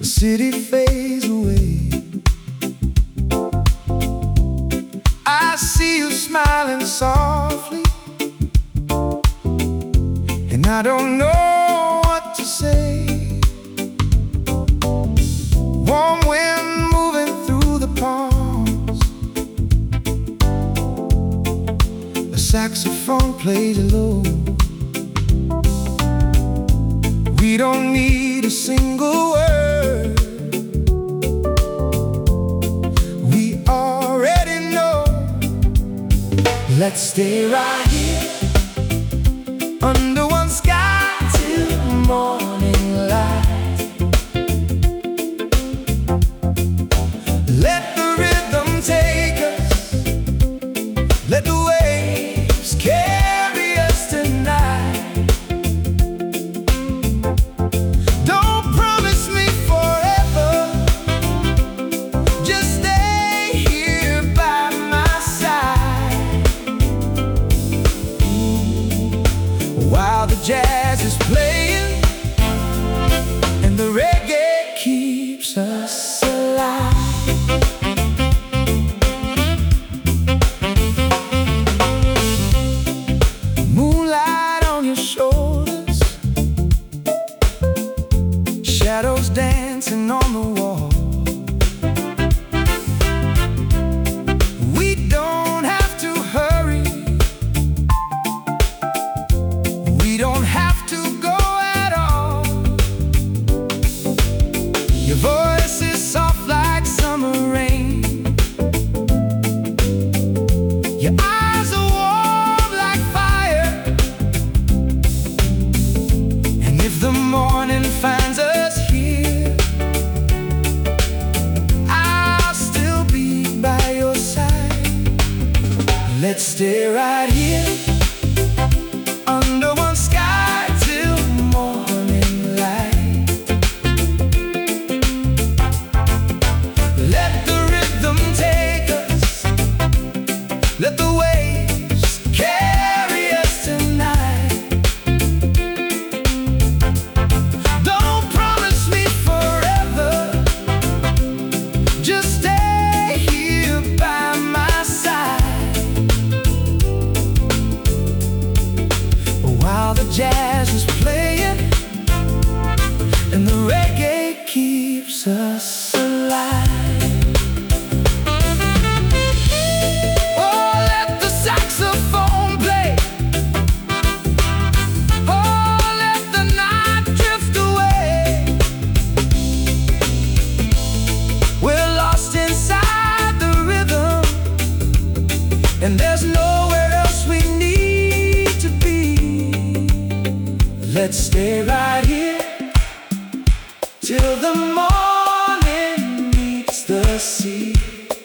the city fades away. I see you smiling softly, and I don't know what to say. Warm wind moving through the palms, a saxophone plays low. We don't need a single word, we already know. Let's stay right here under one sky till morning light. Let the rhythm take us, let the waves carry us tonight. Don't promise me forever, just stay here by my side. While the jazz is playing and the reggae keeps us alive. Moonlight on your shoulders, shadows dancing on the wall. We don't have to hurry, we don't have to go at all. Your voice is soft like summer rain, your eyes are warm like fire. And if the morning finds us here, I'll still be by your side. Let's stay right here under one sky till morning light. Let the rhythm take us, let the waves carry us tonight. Don't promise me forever, just stay here by my side. While the jazz is playing and the reggae keeps us alive. Oh, let the saxophone play, oh, let the night drift away. We're lost inside the rhythm, and there's nowhere else we need to be. Let's stay right here till the morning meets the sea.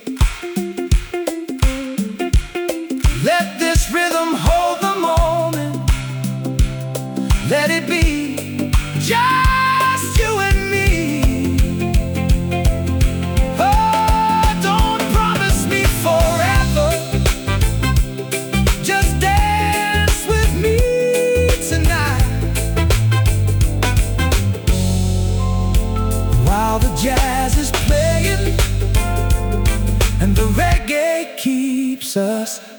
Let this rhythm hold the moment, let it be just you and me. Oh, don't promise me forever, just dance with me tonight. While the jazz is playing and the reggae keeps us